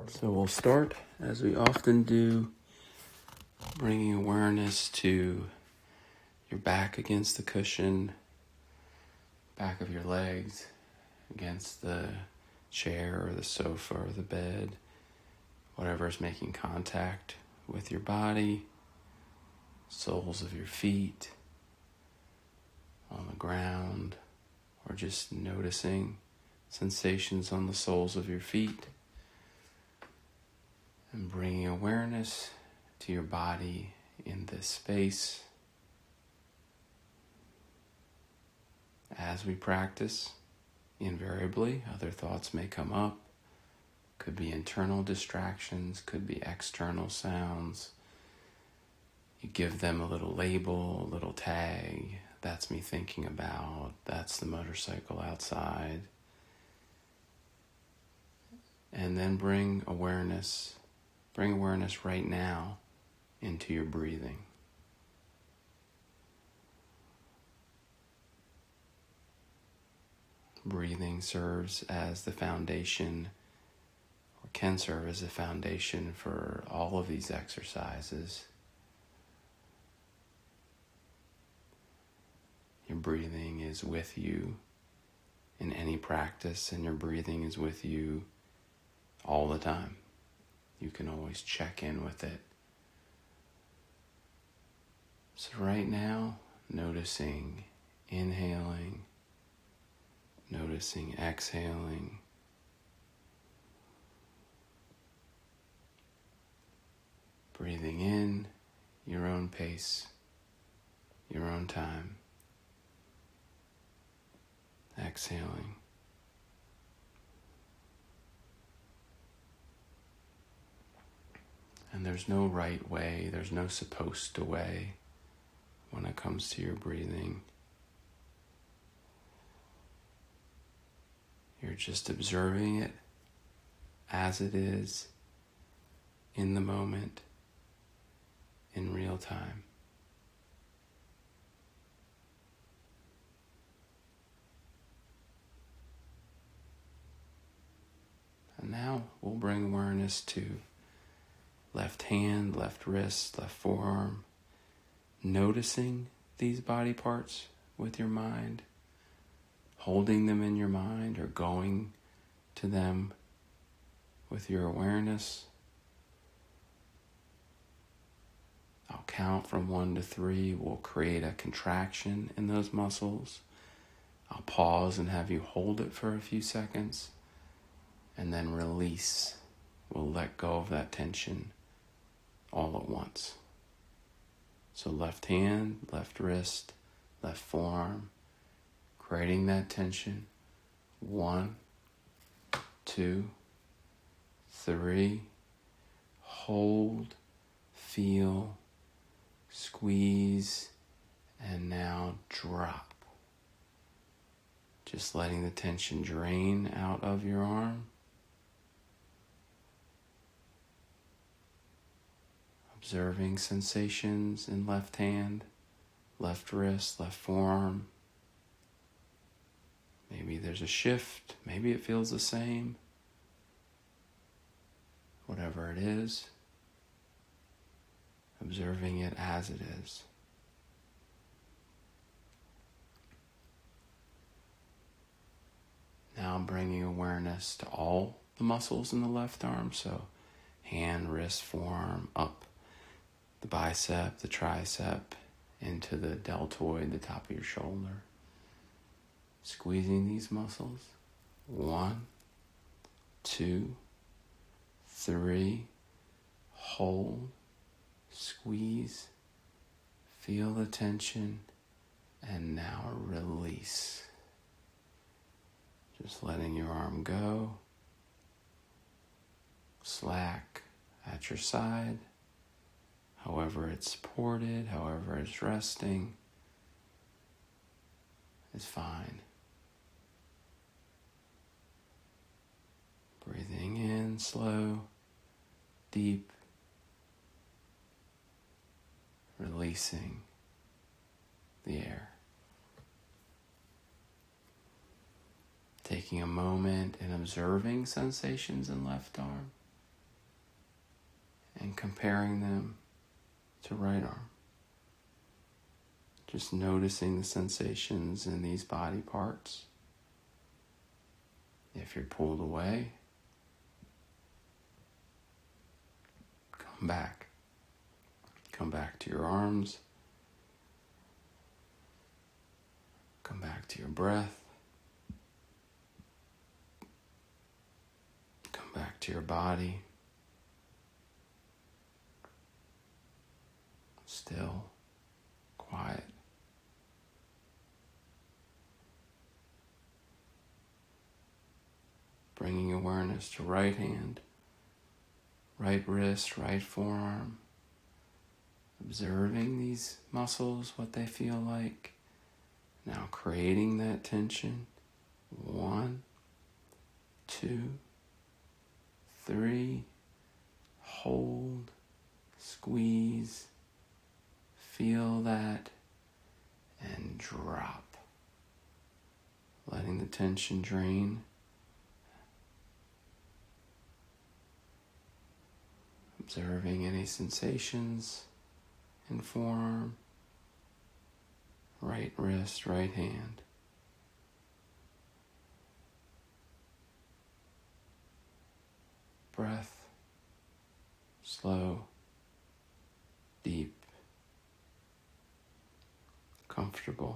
So we'll start, as we often do, bringing awareness to your back against the cushion, back of your legs against the chair or the sofa or the bed, whatever is making contact with your body, soles of your feet on the ground, or just noticing sensations on the soles of your feet. And bringing awareness to your body in this space. As we practice, invariably, other thoughts may come up. Could be internal distractions, could be external sounds. You give them a little label, a little tag. That's me thinking about, that's the motorcycle outside. And then bring awareness right now into your breathing. Breathing serves as the foundation, or can serve as the foundation for all of these exercises. Your breathing is with you in any practice, and your breathing is with you all the time. You can always check in with it. So right now, noticing inhaling, noticing exhaling, breathing in your own pace, your own time, exhaling. And there's no right way, there's no supposed to way when it comes to your breathing. You're just observing it as it is, in the moment, in real time. And now we'll bring awareness to left hand, left wrist, left forearm, noticing these body parts with your mind, holding them in your mind or going to them with your awareness. I'll count from 1 to 3. We'll create a contraction in those muscles. I'll pause and have you hold it for a few seconds, and then release. We'll let go of that tension all at once. So left hand, left wrist, left forearm, creating that tension. 1, 2, 3. Hold, feel, squeeze, and now drop. Just letting the tension drain out of your arm. Observing sensations in left hand, left wrist, left forearm. Maybe there's a shift, maybe it feels the same. Whatever it is, observing it as it is. Now bringing awareness to all the muscles in the left arm, so hand, wrist, forearm, up the bicep, the tricep, into the deltoid, the top of your shoulder. Squeezing these muscles. 1, 2, 3. Hold, squeeze, feel the tension, and now release. Just letting your arm go. Slack at your side. However it's supported, however it's resting, is fine. Breathing in slow, deep, releasing the air. Taking a moment and observing sensations in left arm. and comparing them to right arm. Just noticing the sensations in these body parts. If you're pulled away, come back. Come back to your arms. Come back to your breath. Come back to your body. Still, quiet. Bringing awareness to right hand, right wrist, right forearm. Observing these muscles, what they feel like. Now creating that tension. 1, 2, 3. Hold, squeeze, feel that, and drop. Letting the tension drain. Observing any sensations in forearm, right wrist, right hand. Breath, slow, deep, comfortable.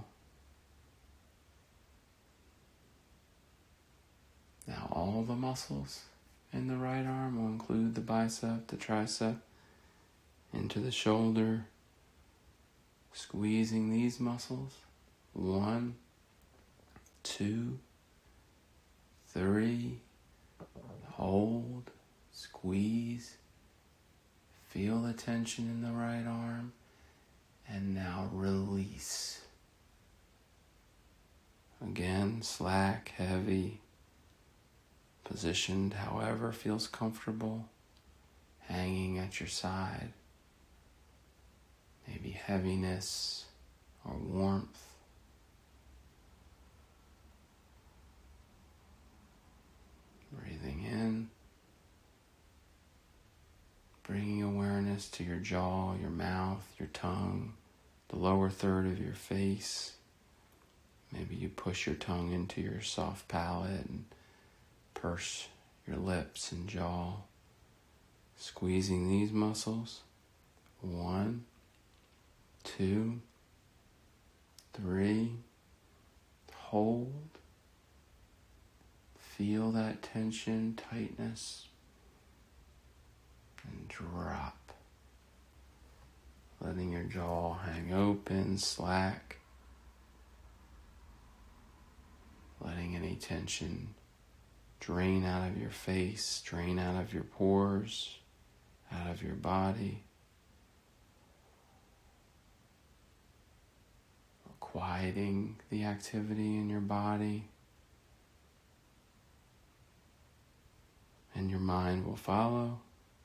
Now all the muscles in the right arm will include the bicep, the tricep, into the shoulder, squeezing these muscles. 1, 2, 3. Hold, squeeze, feel the tension in the right arm, and now release. Again, slack, heavy, positioned however feels comfortable, hanging at your side. Maybe heaviness or warmth. Breathing in, bringing awareness to your jaw, your mouth, your tongue, the lower third of your face. Maybe you push your tongue into your soft palate and purse your lips and jaw. Squeezing these muscles. 1, 2, 3. Hold. Feel that tension, tightness, and drop. Letting your jaw hang open, slack. Letting any tension drain out of your face, drain out of your pores, out of your body. Quieting the activity in your body. And your mind will follow.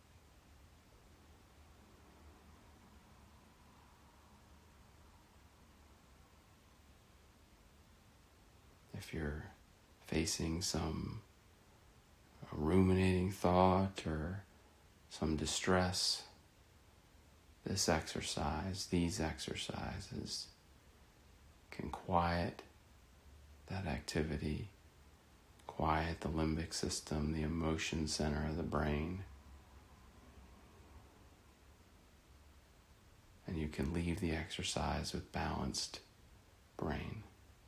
If you're facing some ruminating thought or some distress, these exercises can quiet that activity, quiet the limbic system, the emotion center of the brain. And you can leave the exercise with balanced brain,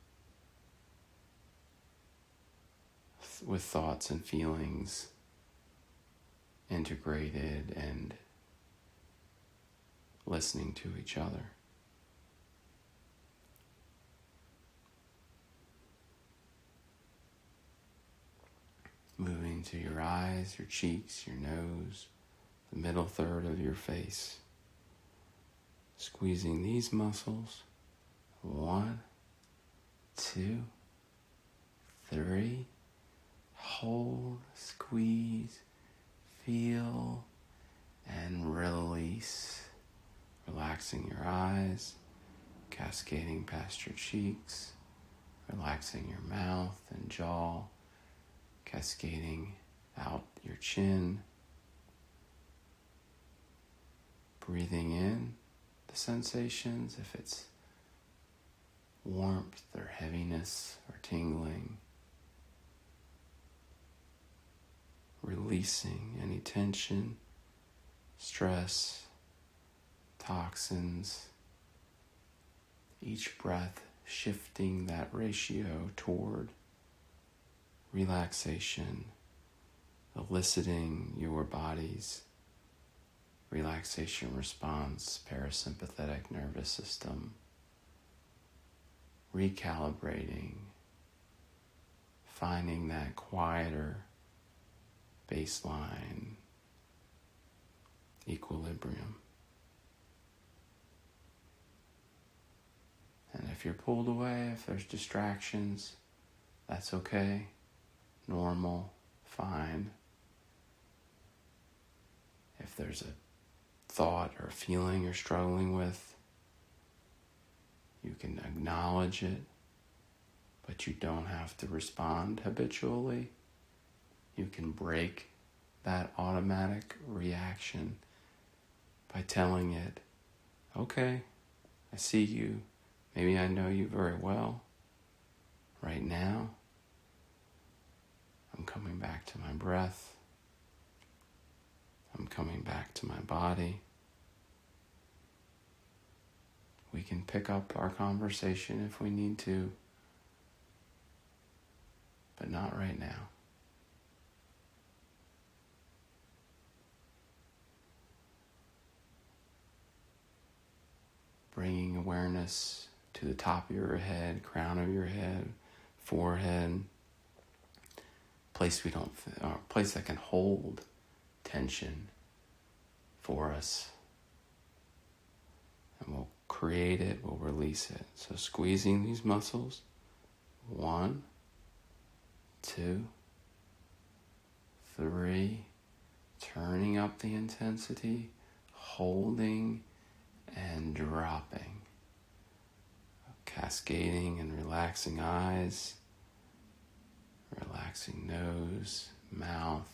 with thoughts and feelings integrated and listening to each other. Moving to your eyes, your cheeks, your nose, the middle third of your face. Squeezing these muscles. 1, 2, 3. Hold, squeeze, feel, and release. Relaxing your eyes, cascading past your cheeks, relaxing your mouth and jaw, cascading out your chin. breathing in the sensations, if it's warmth or heaviness or tingling, releasing any tension, stress, toxins, each breath shifting that ratio toward relaxation, eliciting your body's relaxation response, parasympathetic nervous system, recalibrating, finding that quieter baseline equilibrium. And if you're pulled away, if there's distractions, that's okay, normal, fine. If there's a thought or feeling you're struggling with, you can acknowledge it, but you don't have to respond habitually. You can break that automatic reaction by telling it, okay, I see you. Maybe I know you very well. Right now, I'm coming back to my breath. I'm coming back to my body. We can pick up our conversation if we need to, but not right now. Bringing awareness to the top of your head, crown of your head, forehead, place that can hold tension for us. And we'll create it, we'll release it. So squeezing these muscles, 1, 2, 3, turning up the intensity, holding and dropping. Cascading and relaxing eyes, relaxing nose, mouth,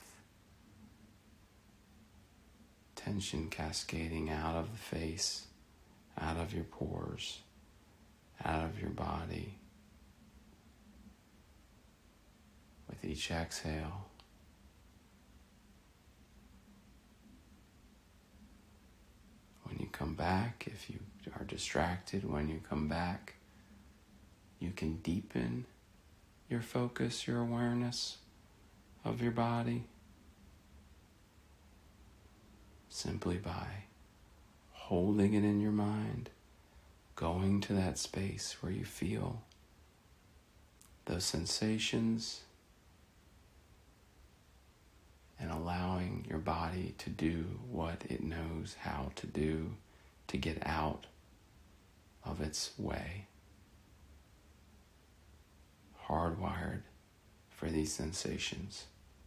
tension cascading out of the face, out of your pores, out of your body. With each exhale, when you come back, if you are distracted, when you come back, you can deepen your focus, your awareness of your body simply by holding it in your mind, going to that space where you feel those sensations and allowing your body to do what it knows how to do to get out of its way. Hardwired for these sensations.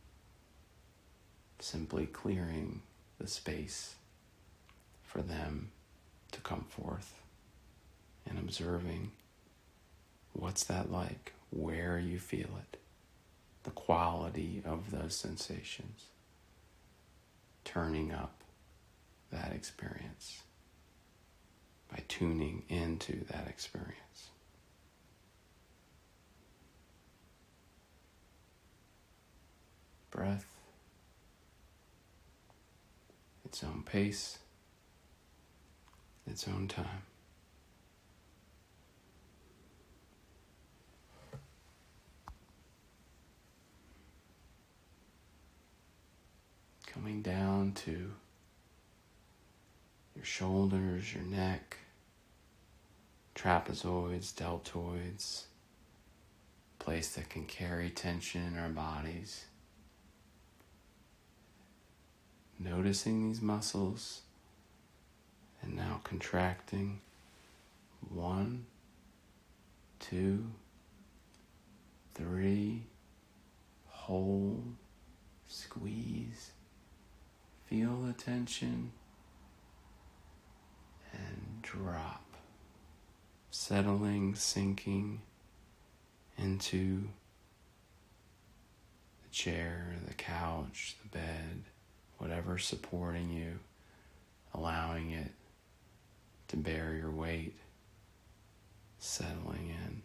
Simply clearing the space for them to come forth and observing what's that like, where you feel it, the quality of those sensations, turning up that experience by tuning into that experience. Breath, its own pace, its own time. Coming down to your shoulders, your neck, trapezoids, deltoids, place that can carry tension in our bodies. Noticing these muscles and now contracting. 1, 2, 3, hold, squeeze, feel the tension and drop, settling, sinking into the chair, the couch, the bed, whatever's supporting you, allowing it to bear your weight, settling in.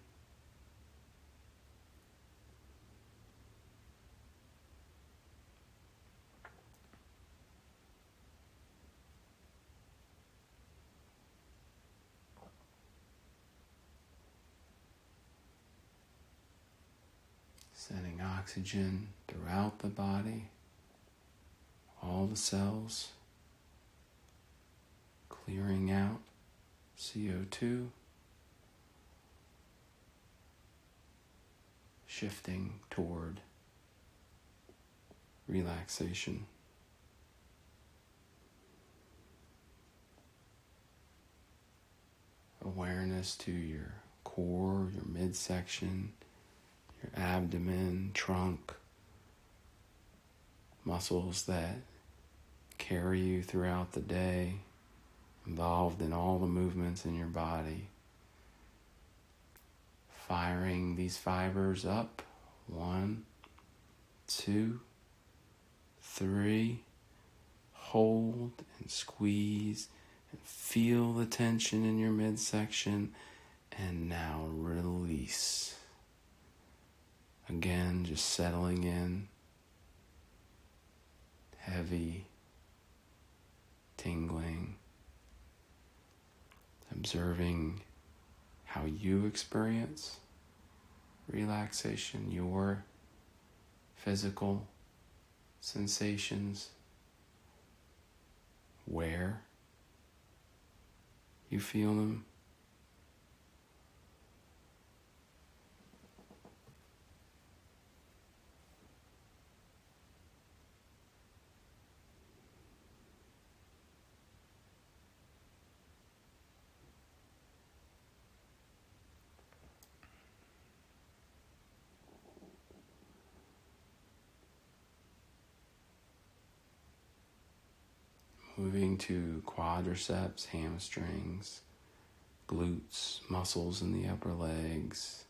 Sending oxygen throughout the body, all the cells, clearing out CO2, shifting toward relaxation. Awareness to your core, your midsection, your abdomen, trunk, muscles that carry you throughout the day, involved in all the movements in your body. Firing these fibers up. 1, 2, 3. Hold and squeeze and feel the tension in your midsection. And now release. Again, just settling in. Heavy, tingling. Observing how you experience relaxation, your physical sensations, where you feel them. Moving to quadriceps, hamstrings, glutes, muscles in the upper legs.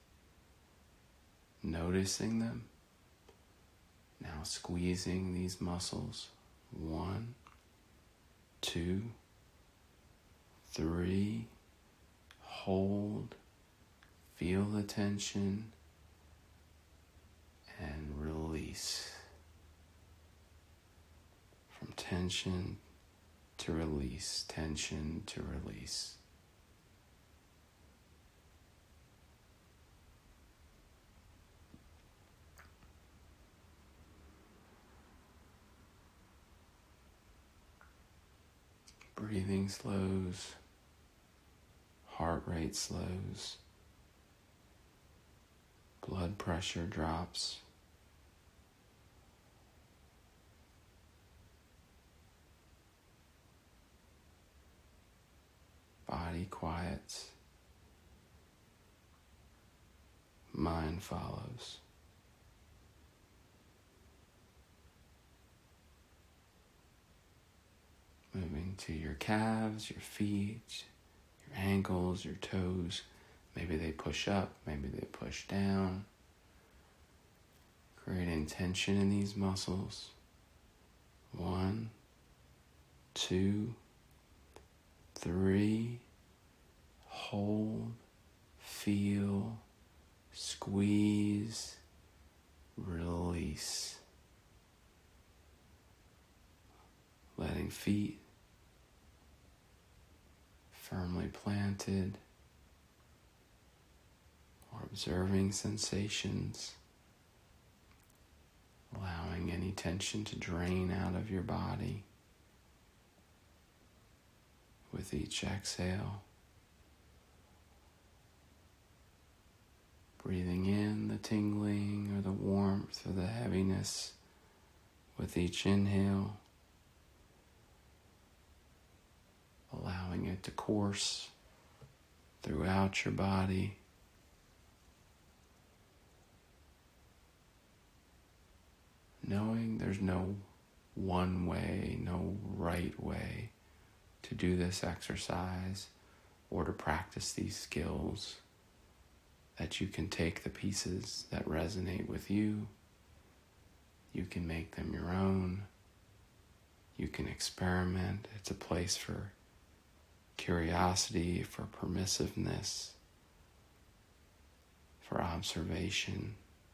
Noticing them. Now squeezing these muscles. 1, 2, 3. Hold. Feel the tension. And release. From tension to release, tension to release. Breathing slows, heart rate slows, blood pressure drops. Body quiets, mind follows. Moving to your calves, your feet, your ankles, your toes. Maybe they push up, maybe they push down. Creating tension in these muscles. 1, 2, 3. Hold, feel, squeeze, release. Letting feet firmly planted, or observing sensations, allowing any tension to drain out of your body with each exhale. Breathing in the tingling or the warmth or the heaviness with each inhale. Allowing it to course throughout your body. Knowing there's no one way, no right way to do this exercise or to practice these skills, that you can take the pieces that resonate with you, you can make them your own, you You can experiment. It's a place for curiosity, for permissiveness, for observation.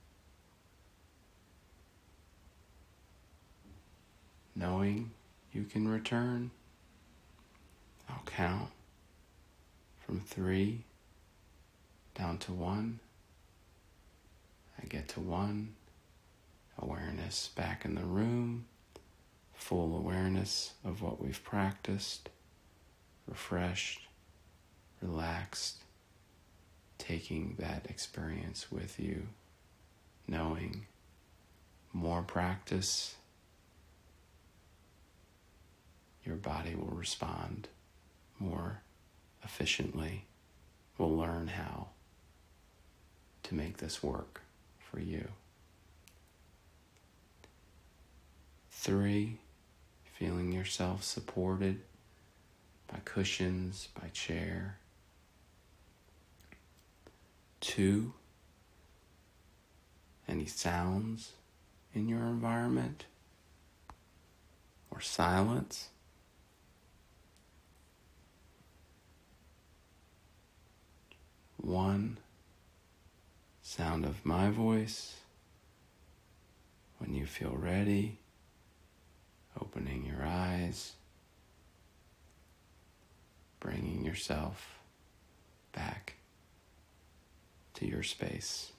Knowing you can return, I'll count from 3 down to 1. I get to 1, awareness back in the room, full awareness of what we've practiced, refreshed, relaxed, taking that experience with you, knowing more practice, your body will respond more efficiently. We'll learn how to make this work for you. 3, feeling yourself supported by cushions, by chair. 2, any sounds in your environment or silence. 1, sound of my voice. When you feel ready, opening your eyes, bringing yourself back to your space.